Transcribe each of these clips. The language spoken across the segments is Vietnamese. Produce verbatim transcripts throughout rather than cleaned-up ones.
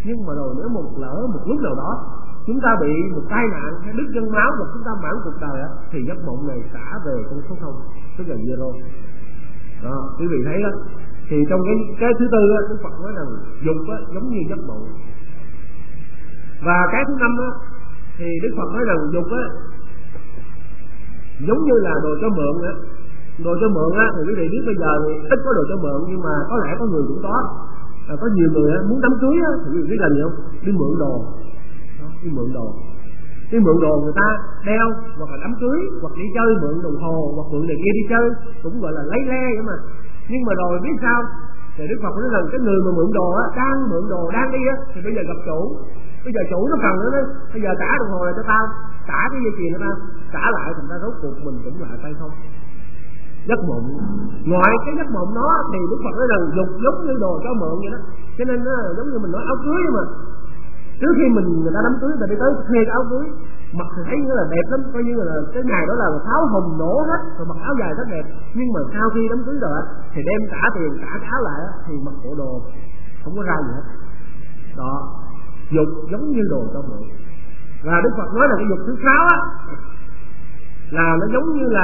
Nhưng mà rồi nếu một lỡ một lúc nào đó chúng ta bị một tai nạn hay đứt gân máu và chúng ta mãn cuộc đời á, thì giấc mộng này xả về con số không, tức là zero. Đó, quý vị thấy đó. Thì trong cái cái thứ tư á, Đức Phật nói rằng dục á giống như giấc mộng. Và cái thứ năm á, thì Đức Phật nói rằng dục á giống như là đồ cho mượn á. Đồ cho mượn á, thì quý vị biết bây giờ thì ít có đồ cho mượn, nhưng mà có lẽ có người cũng có. À, có nhiều người á, muốn đám cưới á, thì quý vị biết làm gì không? Đi mượn đồ. Đó, đi mượn đồ. Đi mượn đồ người ta đeo, hoặc là đám cưới, hoặc đi chơi mượn đồng hồ, hoặc mượn này kia đi chơi, cũng gọi là lấy le vậy mà. Nhưng mà rồi biết sao? Thì Đức Phật nói rằng cái người mà mượn đồ á, đang mượn đồ đang đi á, thì bây giờ gặp chủ. Bây giờ chủ nó cần nữa đấy, bây giờ trả đồng hồ này cho tao, trả cái dây chuyền cho tao, trả lại thành ra rốt cuộc mình cũng lại tay không. Giấc mộng, ngoài cái giấc mộng đó thì Đức Phật nói rằng dục giống như đồ cho mượn vậy đó. Cho nên nó giống như mình nói áo cưới mà, trước khi mình người ta đám cưới, người ta đi tới thuê cái áo cưới, mặc thì thấy như là đẹp lắm, coi như là cái ngày đó là pháo hồng nổ hết, rồi mặc áo dài rất đẹp. Nhưng mà sau khi đám cưới rồi thì đem trả tiền trả cái áo lại thì mặc bộ đồ không có ra gì hết. Đó, dục giống như đồ cho mượn. Và Đức Phật nói là cái dục thứ sáu á, là nó giống như là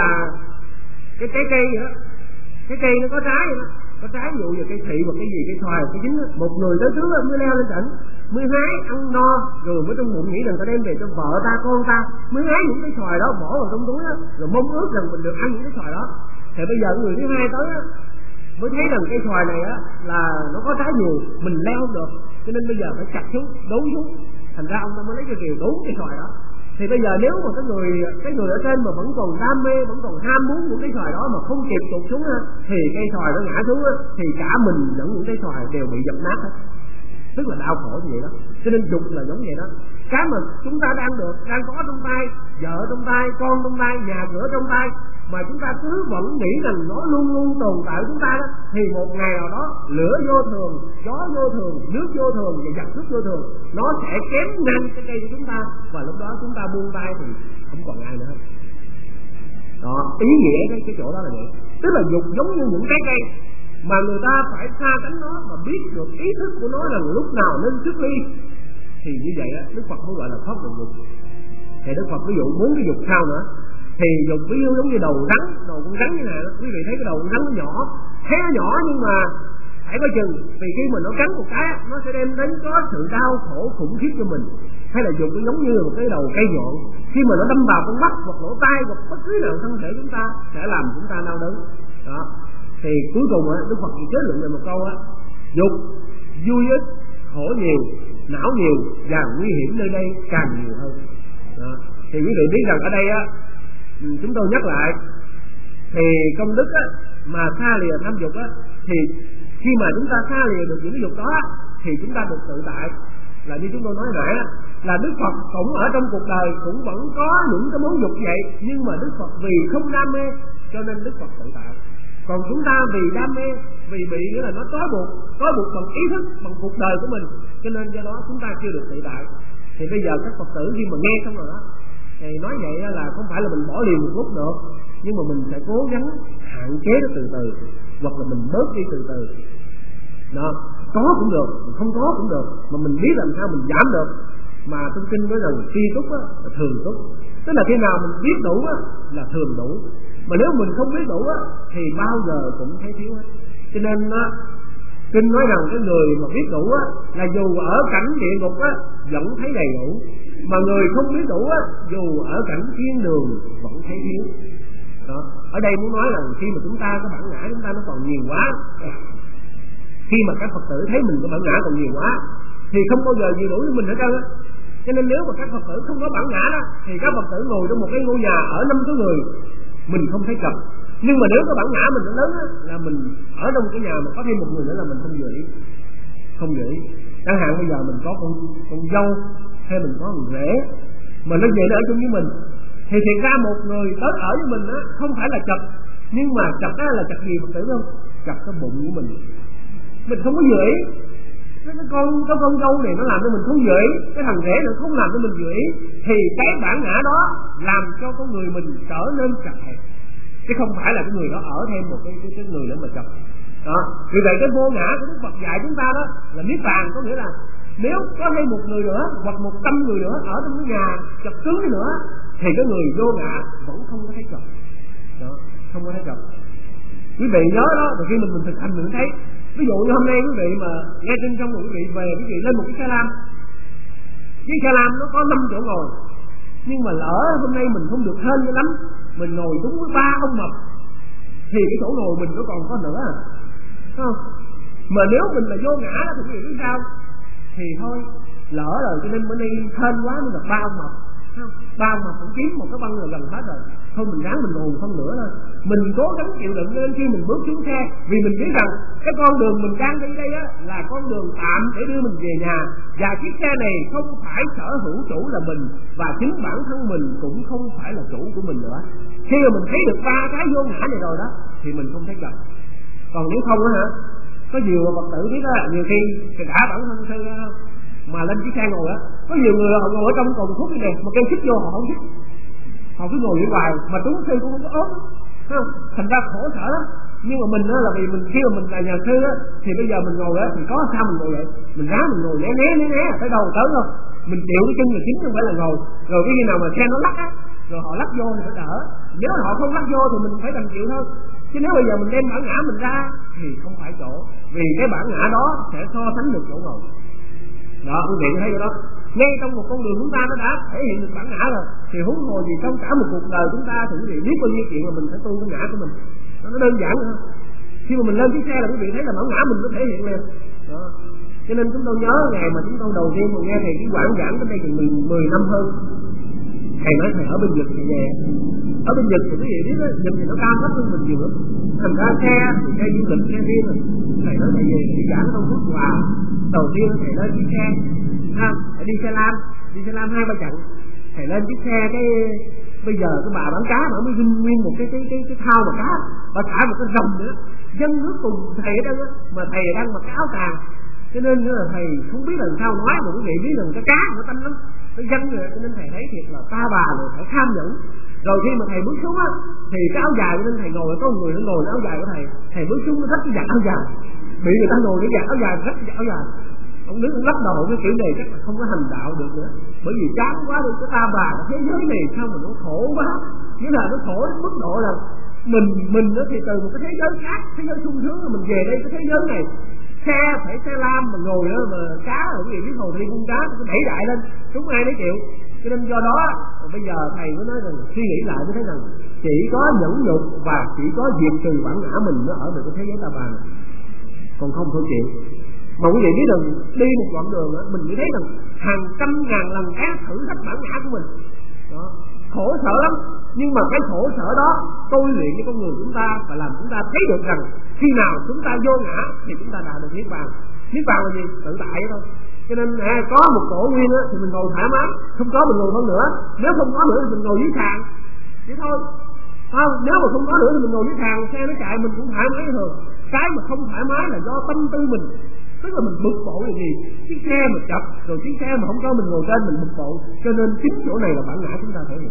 cái trái cây vậy đó. Cái cây nó có trái vậy đó, có trái ví dụ như cây thị hoặc cái gì, cây xoài, cái dính đó. Một người tới trước mới leo lên đỉnh, mới hái ăn no, rồi mới trong bụng nghĩ rằng ta đem về cho vợ ta con ta, mới hái những cái xoài đó bỏ vào trong túi đó, rồi mong ước rằng mình được ăn những cái xoài đó. Thì bây giờ người thứ hai tới á, mới thấy rằng cây xoài này á là nó có trái nhiều, mình leo không được, cho nên bây giờ phải chặt xuống, đấu xuống. Thành ra ông ta mới lấy cái kiều đấu cái xoài đó. Thì bây giờ nếu mà cái người cái người ở trên mà vẫn còn đam mê, vẫn còn ham muốn những cái xoài đó mà không kịp tụt xuống á, thì cây xoài nó ngã xuống á, thì cả mình lẫn những cái xoài đều bị dập nát hết. Tức là đau khổ như vậy đó. Cho nên dục là giống vậy đó. Cái mà chúng ta đang được, đang có trong tay, vợ trong tay, con trong tay, nhà cửa trong tay, mà chúng ta cứ vẫn nghĩ rằng nó luôn luôn tồn tại chúng ta đó, thì một ngày nào đó lửa vô thường, gió vô thường, nước vô thường và giặc cướp vô thường, nó sẽ chém ngang cái cây của chúng ta, và lúc đó chúng ta buông tay thì không còn ai nữa. Đó, ý nghĩa cái cái chỗ đó là vậy. Tức là dục giống như những cái cây mà người ta phải xa cánh nó và biết được ý thức của nó là lúc nào nên xuất ly, thì như vậy á, Đức Phật mới gọi là thoát được dục. Thì Đức Phật ví dụ muốn cái dục sao nữa, thì dục ví dụ giống như đầu rắn, đầu con rắn như này đó. Quý vị thấy cái đầu con rắn nó nhỏ, thấy nó nhỏ nhưng mà phải coi chừng, vì khi mà nó cắn một cái nó sẽ đem đến có sự đau khổ khủng khiếp cho mình. Hay là dục nó giống như một cái đầu cây nhọn, khi mà nó đâm vào con mắt hoặc lỗ tai hoặc bất cứ nào thân thể chúng ta sẽ làm chúng ta đau đớn. Đó. Thì cuối cùng á, Đức Phật kết luận về một câu á: dục vui ít, khổ nhiều, não nhiều và nguy hiểm nơi đây càng nhiều hơn. Đó. Thì quý vị biết rằng ở đây á, chúng tôi nhắc lại, thì công đức á, mà xa lìa tham dục á, thì khi mà chúng ta xa lìa được những cái dục đó á, thì chúng ta được tự tại. Là như chúng tôi nói nãy á, là Đức Phật cũng ở trong cuộc đời cũng vẫn có những cái món dục vậy, nhưng mà Đức Phật vì không đam mê cho nên Đức Phật tự tại. Còn chúng ta vì đam mê, vì bị nghĩa là nó trói buộc, trói buộc bằng ý thức, bằng cuộc đời của mình, cho nên do đó chúng ta chưa được tự tại. Thì bây giờ các Phật tử khi mà nghe xong rồi đó, thì nói vậy là không phải là mình bỏ liền một lúc được, nhưng mà mình sẽ cố gắng hạn chế nó từ từ, hoặc là mình bớt đi từ từ. Đó, có cũng được, không có cũng được, mà mình biết làm sao mình giảm được. Mà trong kinh nói rằng khi túc á, là thường túc, tức là khi nào mình biết đủ á, là thường đủ. Mà nếu mình không biết đủ á, thì bao giờ cũng thấy thiếu hết. Cho nên á, kinh nói rằng cái người mà biết đủ á, là dù ở cảnh địa ngục á, vẫn thấy đầy đủ. Mà người không biết đủ á, dù ở cảnh thiên đường vẫn thấy thiếu. Đó. Ở đây muốn nói là khi mà chúng ta có bản ngã chúng ta nó còn nhiều quá, khi mà các Phật tử thấy mình có bản ngã còn nhiều quá, thì không bao giờ vừa đủ với mình hết trơn á. Cho nên nếu mà các Phật tử không có bản ngã đó, thì các Phật tử ngồi trong một cái ngôi nhà ở năm số người, mình không thấy chật. Nhưng mà nếu có bản ngã mình nó lớn á, là mình ở trong cái nhà mà có thêm một người nữa là mình không vừa ý, không vừa ý. Chẳng hạn bây giờ mình có con con dâu hay mình có người rể mà nó về nó ở chung với mình, thì thiệt ra một người tới ở với mình á không phải là chật, nhưng mà chật á là chật gì Phật tử không? Chật cái bụng của mình, mình không có vừa ý. Cái con cái con dâu này nó làm cho mình không vừa ý, cái thằng rể nó không làm cho mình vừa ý, thì cái bản ngã đó làm cho con người mình trở nên chật hẹp, chứ không phải là cái người đó ở thêm một cái cái, cái người nữa mà chật. Đó, vì vậy cái vô ngã của Đức Phật dạy chúng ta đó là niết bàn, có nghĩa là Nếu có thêm một người nữa hoặc một trăm người nữa ở trong cái nhà chập tướng nữa thì cái người vô ngã vẫn không có thấy chập. Đó, không có thấy chập. Quý vị nhớ đó, rồi khi mình mình thực hành mình thấy. Ví dụ như hôm nay quý vị mà nghe tin xong rồi quý vị về, quý vị lên một cái xe lam, cái xe lam nó có năm chỗ ngồi, nhưng mà lỡ hôm nay mình không được hên cho lắm, mình ngồi đúng với ba ông mập thì cái chỗ ngồi mình nó còn có nữa à, không? Mà nếu mình là vô ngã đó thì quý vị biết sao? Thì thôi lỡ rồi, cho nên bữa nay hên quá mới gặp ba ông mập, không? Ba ông mập cũng kiếm một cái băng là gần hết rồi, thôi mình ráng mình ngồi không nữa thôi. Mình cố gắng chịu đựng lên khi mình bước xuống xe, vì mình biết rằng cái con đường mình đang đi đây á là con đường tạm để đưa mình về nhà, và chiếc xe này không phải sở hữu chủ là mình, và chính bản thân mình cũng không phải là chủ của mình nữa. Khi mà mình thấy được ba cái vô ngã này rồi đó thì mình không thấy cần. Còn nếu không á hả, có nhiều Phật tử biết đó, nhiều khi đã bản thân sư mà lên chiếc xe ngồi á, có nhiều người họ ngồi ở trong cồn thuốc như này mà kêu xích vô họ không thích, họ cứ ngồi ở ngoài mà chúng sư cũng không có ốm, không? Thành ra khổ sở lắm. Nhưng mà mình á là vì mình khi mà mình là nhà sư á thì bây giờ mình ngồi á thì có sao mình ngồi vậy, mình ráng mình ngồi né né né né tới đâu tới đâu, mình chịu cái chân là chính không phải là ngồi. Rồi cái khi nào mà xe nó lắc á, rồi họ lắc vô thì phải đỡ, nếu họ không lắc vô thì mình phải đành chịu thôi. Chứ nếu bây giờ mình đem bản ngã mình ra thì không phải chỗ, vì cái bản ngã đó sẽ so sánh được chỗ ngồi. Đó, quý vị thấy đó, ngay trong một con đường chúng ta nó đã thể hiện được bản ngã rồi, thì huống hồ gì trong cả một cuộc đời chúng ta thì quý vị biết bao nhiêu chuyện mà mình phải tu cái ngã của mình. Nó đơn giản thôi. Khi mà mình lên chiếc xe là quý vị thấy là bản ngã mình nó thể hiện liền. Đó. Cho nên chúng tôi nhớ ngày mà chúng tôi đầu tiên mà nghe thầy cái quảng giảng đến đây chừng mười năm hơn, thầy nói thầy ở bên Nhật thì về, ở bên Nhật thì quý vị biết đó, Nhật thì nó cao cấp hơn mình nhiều lắm. Thành ra xe thì xe du lịch xe riêng rồi, thầy nói thầy về thầy giảng công thức vào đầu tiên thầy lên chiếc xe, ha, thầy đi xe lam, đi xe lam hai ba chặng, thầy lên chiếc xe cái bây giờ cái bà bán cá mà mới vinh nguyên một cái cái cái cái thao mà cá, bà thả một cái rồng nữa, dân nước cùng thầy ở đây á, mà thầy đang mặc cái áo tàng, cho nên là thầy không biết làm sao nói, mà quý vị biết rằng cái cá nó tanh lắm, nó dân rồi, cho nên thầy thấy thiệt là ta bà rồi phải tham nhẫn. Rồi khi mà thầy bước xuống á thì cái áo dài, cho nên thầy ngồi có người nó ngồi áo dài của thầy, thầy bước xuống nó rất cái giặt áo dài, bị người ta ngồi cái giặt áo dài rất cái áo dài. Ông đứng lắc đầu cái kiểu này chắc là không có hành đạo được nữa, bởi vì chán quá đi, cái ta bà cái thế giới này sao mà nó khổ quá, nghĩa là nó khổ đến mức độ là mình mình nó thì từ một cái thế giới khác, thế giới sung sướng rồi mình về đây cái thế giới này xe phải xe lam mà ngồi đó mà cá ở cái gì biết hồ thị con cá nó đẩy đại lên, chúng ai đấy chịu. Cho nên do đó bây giờ thầy mới nói rằng suy nghĩ lại mới thấy rằng chỉ có nhẫn nhục và chỉ có diệt trừ bản ngã mình mới ở được cái thế giới ta bà này, còn không thôi chịu. Mà quý vị biết rằng đi một đoạn đường đó, mình chỉ thấy rằng hàng trăm ngàn lần ác thử thách bản ngã của mình đó, khổ sở lắm. Nhưng mà cái khổ sở đó tôi luyện với con người chúng ta và làm chúng ta thấy được rằng khi nào chúng ta vô ngã thì chúng ta đạt được niết bàn. Niết bàn là gì? Tự tại thôi. Cho nên à, có một tổ nguyên á, thì mình ngồi thoải mái, không có mình ngồi hơn nữa, nếu không có nữa thì mình ngồi dưới sàn vậy thôi. Không, nếu mà không có nữa thì mình ngồi dưới sàn, xe nó chạy mình cũng thoải mái thường. Cái mà không thoải mái là do tâm tư mình, tức là mình bực bội là gì? Chiếc xe mà chập, rồi chiếc xe mà không có mình ngồi trên mình bực bội, cho nên chính chỗ này là bản ngã chúng ta thể hiện.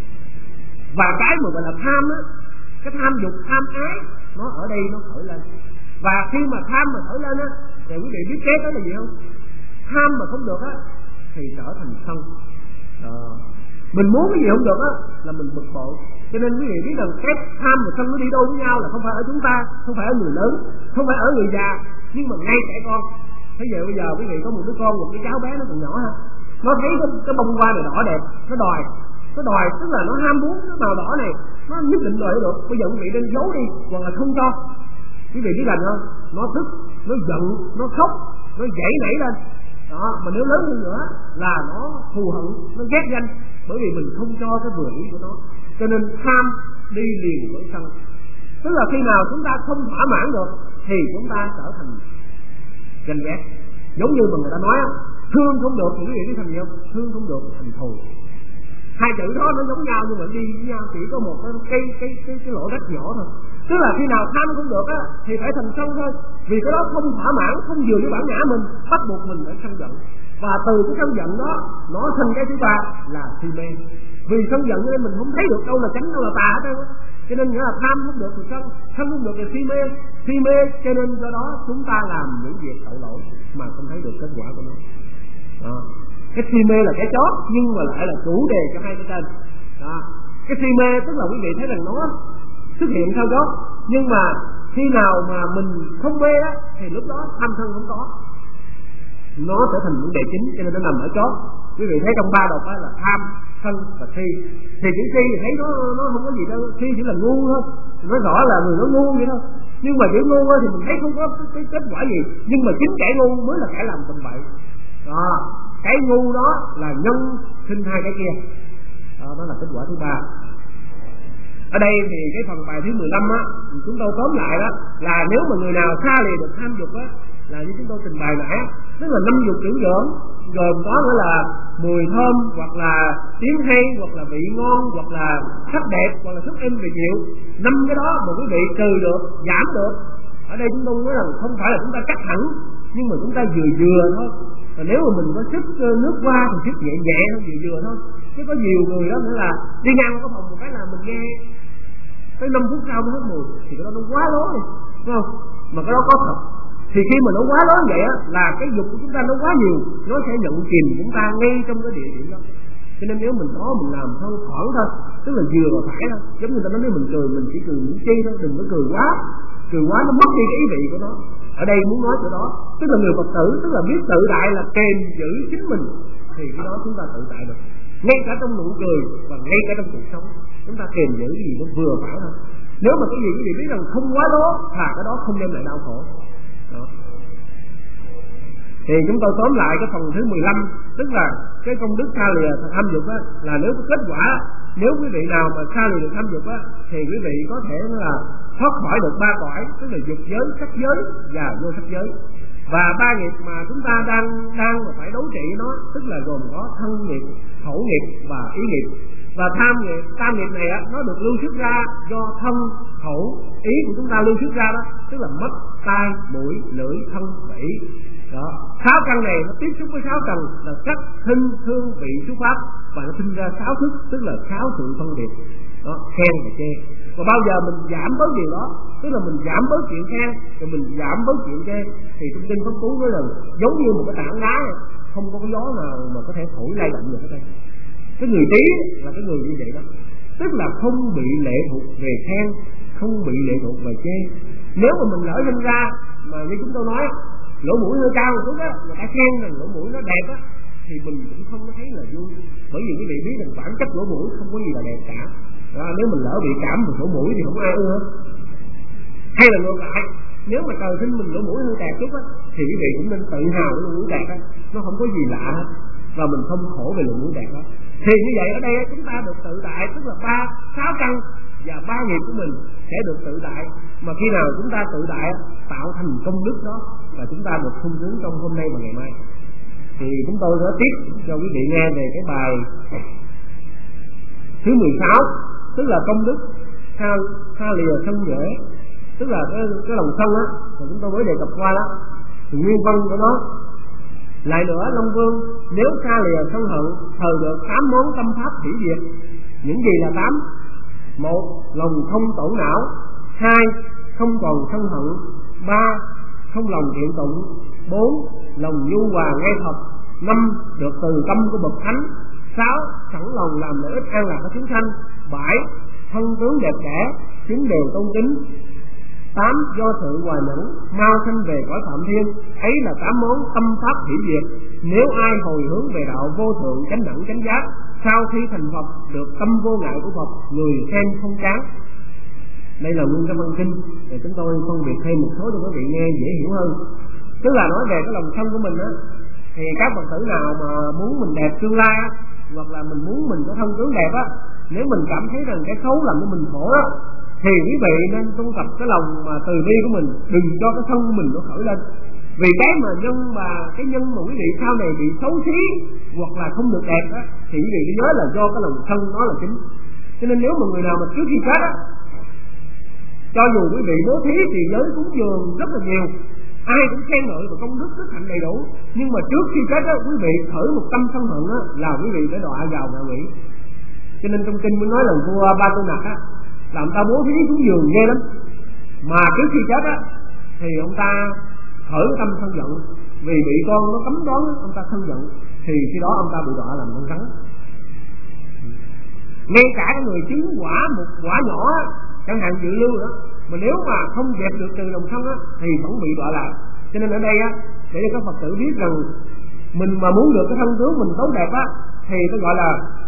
Và cái mà gọi là tham á, cái tham dục, tham ái, nó ở đây nó khởi lên. Và khi mà tham mà khởi lên á, thì quý vị biết kế đó là gì không? Tham mà không được á thì trở thành sân. Đó. Mình muốn cái gì không được á là mình bực bội. Cho nên quý vị biết rằng cái tham và sân nó đi đôi với nhau, là không phải ở chúng ta, không phải ở người lớn, không phải ở người già, nhưng mà ngay trẻ con. Thế giờ bây giờ quý vị có một đứa con, một cái cháu bé nó còn nhỏ ha, nó thấy cái, cái bông hoa này đỏ đẹp, nó đòi, nó đòi tức là nó ham muốn cái màu đỏ này, nó nhất định đòi được. Bây giờ quý vị nên giấu đi hoặc là không cho. Quý vị biết làm không? Nó tức, nó giận, nó khóc, nó dãy nảy lên. Đó, mà nếu lớn hơn nữa là nó thù hận, nó ghét danh, bởi vì mình không cho cái vừa ý của nó. Cho nên tham đi liền với sân. Tức là khi nào chúng ta không thỏa mãn được thì chúng ta trở thành ganh ghét. Giống như mà người ta nói thương không được thì quý vị biết thành gì không? Thương không được thành thù. Hai chữ đó nó giống nhau nhưng mà đi với nhau chỉ có một cái cái cái cái, cái lỗ rất nhỏ thôi. Tức là khi nào tham không được á thì phải thành sân thôi. Vì cái đó không thỏa mãn, không vừa với bản ngã mình, bắt buộc mình phải sân giận. Và từ cái sân giận đó nó thành cái thứ ba là si mê. Vì sân giận nên mình không thấy được đâu là chánh đâu là tà hết trơn á. Cho nên nghĩa là tham không được thì sân, sân không được thì si mê, si mê cho nên do đó chúng ta làm những việc tội lỗi mà không thấy được kết quả của nó. Đó. Cái si mê là cái chót nhưng mà lại là chủ đề cho hai cái tên. Đó. Cái si mê tức là quý vị thấy rằng nó xuất hiện theo chót, nhưng mà khi nào mà mình không mê á thì lúc đó tham sân không có, nó trở thành vấn đề chính, cho nên nó nằm ở chót. Quý vị thấy trong ba độc á là tham, sân và si. Thì chữ si thì thấy nó nó không có gì đâu, si chỉ là ngu thôi, nói rõ là người nó ngu vậy thôi. Nhưng mà chữ ngu á thì mình thấy không có cái, cái kết quả gì, nhưng mà chính kẻ ngu mới là kẻ làm tầm bậy. Đó, cái ngu đó là nhân sinh hai cái kia. Đó, đó là kết quả thứ ba. Ở đây thì cái phần bài thứ mười lăm á, chúng tôi tóm lại đó là nếu mà người nào xa lìa được tham dục á, là như chúng tôi trình bày nãy, tức là năm dục trưởng dưỡng, gồm có nữa là mùi thơm, hoặc là tiếng hay, hoặc là vị ngon, hoặc là sắc đẹp, hoặc là sức êm về chịu. Năm cái đó mà quý vị trừ được, giảm được. Ở đây chúng tôi nói rằng không phải là chúng ta cắt hẳn, nhưng mà chúng ta vừa vừa thôi. Và nếu mà mình có sức nước qua thì sức nhẹ nhẹ thôi, vừa vừa thôi. Chứ có nhiều người đó nữa là đi ngang có phòng một cái là mình nghe tới năm phút sau mới hết mùi, thì cái đó nó quá lố rồi, đúng không? Mà cái đó có thật. Thì khi mà nó quá lớn vậy á, là cái dục của chúng ta nó quá nhiều, nó sẽ nhận chìm chúng ta ngay trong cái địa điểm đó. Cho nên nếu mình có mình làm thôi thoảng thôi, tức là vừa và phải thôi. Giống như ta nói nếu mình cười mình chỉ cười những chi thôi, đừng có cười quá, cười quá nó mất đi cái ý vị của nó. Ở đây muốn nói chỗ đó, tức là người Phật tử, tức là biết tự đại là kềm giữ chính mình, thì cái đó chúng ta tự tại được. Ngay cả trong nụ cười và ngay cả trong cuộc sống, chúng ta kềm giữ cái gì nó vừa phải thôi. Nếu mà cái gì quý vị biết rằng không quá đó, thà cái đó không đem lại đau khổ. Đó. Thì chúng tôi tóm lại cái phần thứ mười lăm, tức là cái công đức xa lìa tham dục á, là nếu có kết quả, nếu quý vị nào mà xa lìa được tham dục á, thì quý vị có thể là thoát khỏi được ba cõi, tức là dục giới, sắc giới và vô sắc giới. Và ba nghiệp mà chúng ta đang đang phải đấu trị nó, tức là gồm có thân nghiệp, khẩu nghiệp và ý nghiệp. Và tham nghiệp, tam nghiệp này á, nó được lưu xuất ra do thân, khẩu, ý của chúng ta lưu xuất ra đó, tức là mắt, tai, mũi, lưỡi, thân và ý. Đó, sáu căn này nó tiếp xúc với sáu căn là sắc, thinh, thương, vị, xúc pháp, và nó sinh ra sáu thức, tức là sáu sự phân biệt. Đó, khen và chê. Và bao giờ mình giảm bớt điều đó, tức là mình giảm bớt chuyện khen, rồi mình giảm bớt chuyện chê, thì trong kinh Pháp Cú nói là giống như một cái tảng đá này, không có cái gió nào mà có thể thổi lay động được ở đây. Cái người trí là cái người như vậy đó, tức là không bị lệ thuộc về khen, không bị lệ thuộc về chê. Nếu mà mình lỡ sinh ra mà như chúng tôi nói, lỗ mũi hơi cao một chút á, người ta khen rằng lỗ mũi nó đẹp á, thì mình cũng không có thấy là vui, bởi vì quý vị biết rằng bản chất lỗ mũi không có gì là đẹp cả. Đó, nếu mình lỡ bị cảm vào lỗ mũi thì không ai ưa. Hay là ngược lại, nếu mà trời sinh mình lỗ mũi hơi đẹp chút á, thì quý vị cũng nên tự hào với lỗ mũi đẹp á, nó không có gì lạ hết, và mình không khổ về lỗ mũi đẹp đó. Thì như vậy ở đây chúng ta được tự tại, tức là ba sáu căn và ba nghiệp của mình sẽ được tự tại. Mà khi nào chúng ta tự tại tạo thành công đức đó, và chúng ta được sung sướng trong hôm nay và ngày mai. Thì chúng tôi sẽ tiếp cho quý vị nghe về cái bài thứ mười sáu, tức là công đức xa, xa lìa sân dễ, tức là cái, cái lòng sân á, thì chúng tôi mới đề cập qua đó. Thì nguyên văn của nó lại nữa, Long Vương nếu xa lìa sân hận, thờ được tám món tâm pháp hủy diệt. Những gì là tám? Một, lòng không tổn não. Hai, không còn sân hận. Ba, không lòng thiện tụng. Bốn, lòng nhu hòa ngay thật. Năm, được từ tâm của bậc thánh. Sáu, sẵn lòng làm lợi ích an lạc của chúng sanh. Bảy, thân tướng đẹp đẽ, chúng đều tôn kính. Tám, do sự hòa nhẫn mau sanh về cõi phạm thiên. Ấy là tám món tâm pháp hủy diệt. Nếu ai hồi hướng về đạo vô thượng chánh đẳng chánh giác, sau khi thành Phật được tâm vô ngại của Phật, người xem không chán. Đây là nguyên cái văn kinh, để chúng tôi phân biệt thêm một số cho quý vị nghe dễ hiểu hơn. Tức là nói về cái lòng sân của mình á, thì các Phật tử nào mà muốn mình đẹp tương lai á, hoặc là mình muốn mình có thân tướng đẹp á, nếu mình cảm thấy rằng cái xấu làm cho mình khổ á, thì quý vị nên tu tập cái lòng mà từ bi của mình, đừng cho cái thân của mình nó khởi lên. Vì cái mà nhân mà cái nhân mà quý vị sau này bị xấu xí hoặc là không được đẹp á, thì quý vị cứ nhớ là do cái lòng thân đó là chính. Cho nên nếu mà người nào mà trước khi chết á, cho dù quý vị bố thí thì giới cúng dường rất là nhiều, ai cũng khen ngợi và công đức đức hạnh đầy đủ, nhưng mà trước khi chết á, quý vị khởi một tâm sân hận á, là quý vị phải đọa vào ngạ quỷ. Cho nên trong kinh mới nói là vua Ba Tư Nặc á, làm ta bố thí cúng dường ghê lắm, mà trước khi chết á thì ông ta khởi tâm sân giận, vì bị con nó cấm đoán ông ta sân giận, thì khi đó ông ta bị đọa làm con rắn. Ngay cả cái người chứng quả một quả nhỏ chẳng hạn dự lưu đó, mà nếu mà không dẹp được từ lòng sân á thì vẫn bị đọa lạc. Cho nên ở đây á, để cho các Phật tử biết rằng mình mà muốn được cái thân tướng mình tốt đẹp á thì nó gọi là